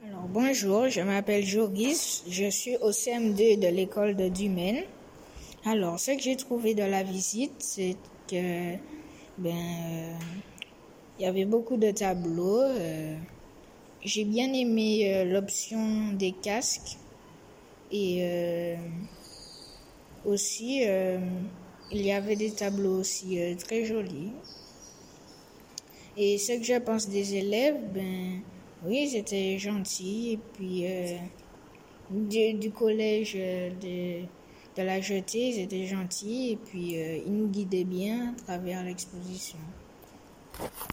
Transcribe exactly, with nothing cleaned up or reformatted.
Alors, bonjour, je m'appelle Joris, je suis au C M deux de l'école de Dumaine. Alors, ce que j'ai trouvé de la visite, c'est que ben euh, il y avait beaucoup de tableaux. euh, j'ai bien aimé euh, l'option des casques et euh, aussi euh, il y avait des tableaux aussi euh, très jolis. Et ce que je pense des élèves, ben oui, ils étaient gentils et puis euh, du, du collège euh, de, de la Jetée, ils étaient gentils et puis euh, ils nous guidaient bien à travers l'exposition.